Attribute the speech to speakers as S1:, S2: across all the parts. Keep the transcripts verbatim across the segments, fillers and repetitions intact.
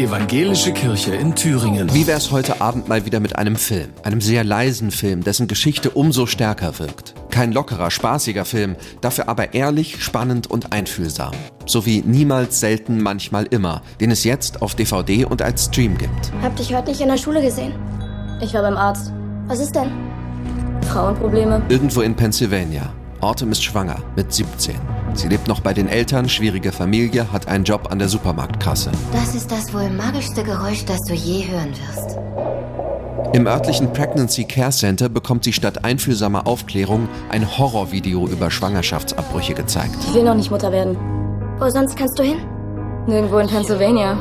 S1: Evangelische Kirche in Thüringen.
S2: Wie wär's heute Abend mal wieder mit einem Film? Einem sehr leisen Film, dessen Geschichte umso stärker wirkt. Kein lockerer, spaßiger Film, dafür aber ehrlich, spannend und einfühlsam. So wie Niemals, Selten, Manchmal, Immer, den es jetzt auf D V D und als Stream gibt.
S3: Hab dich heute nicht in der Schule gesehen.
S4: Ich war beim Arzt.
S3: Was ist denn?
S4: Frauenprobleme.
S2: Irgendwo in Pennsylvania. Autumn ist schwanger, mit siebzehn. Sie lebt noch bei den Eltern, schwierige Familie, hat einen Job an der Supermarktkasse.
S5: Das ist das wohl magischste Geräusch, das du je hören wirst.
S2: Im örtlichen Pregnancy Care Center bekommt sie statt einfühlsamer Aufklärung ein Horrorvideo über Schwangerschaftsabbrüche gezeigt.
S4: Ich will noch nicht Mutter werden.
S3: Wo sonst kannst du hin?
S4: Nirgendwo in Pennsylvania.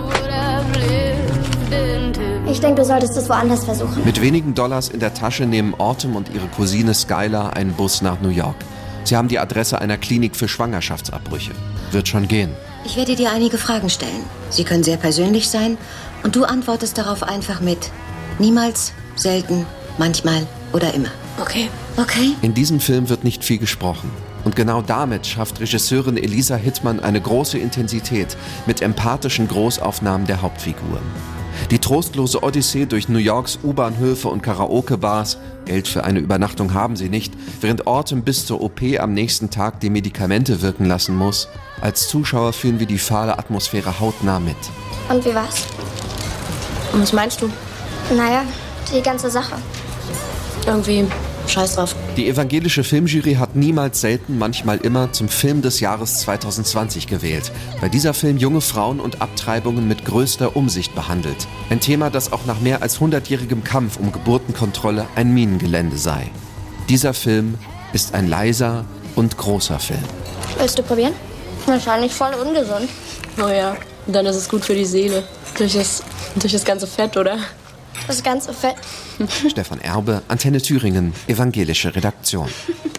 S3: Ich denke, du solltest es woanders versuchen.
S2: Mit wenigen Dollars in der Tasche nehmen Autumn und ihre Cousine Skylar einen Bus nach New York. Sie haben die Adresse einer Klinik für Schwangerschaftsabbrüche. Wird schon gehen.
S5: Ich werde dir einige Fragen stellen. Sie können sehr persönlich sein und du antwortest darauf einfach mit niemals, selten, manchmal oder immer.
S4: Okay.
S5: Okay?
S2: In diesem Film wird nicht viel gesprochen. Und genau damit schafft Regisseurin Elisa Hittmann eine große Intensität mit empathischen Großaufnahmen der Hauptfiguren. Die trostlose Odyssee durch New Yorks U-Bahnhöfe und Karaoke-Bars, Geld für eine Übernachtung haben sie nicht, während Autumn bis zur O P am nächsten Tag die Medikamente wirken lassen muss. Als Zuschauer fühlen wir die fahle Atmosphäre hautnah mit.
S3: Und wie war's?
S4: Und was meinst du?
S3: Naja, die ganze Sache.
S4: Irgendwie scheiß drauf.
S2: Die evangelische Filmjury hat Niemals, Selten, Manchmal, Immer zum Film des Jahres zwanzig zwanzig gewählt, weil dieser Film junge Frauen und Abtreibungen mit größter Umsicht behandelt. Ein Thema, das auch nach mehr als hundertjährigem Kampf um Geburtenkontrolle ein Minengelände sei. Dieser Film ist ein leiser und großer Film.
S3: Willst du probieren? Wahrscheinlich voll ungesund.
S4: Oh ja, und dann ist es gut für die Seele. Durch das, durch das ganze Fett, oder?
S3: Das ganze Fett.
S2: Stefan Erbe, Antenne Thüringen, evangelische Redaktion.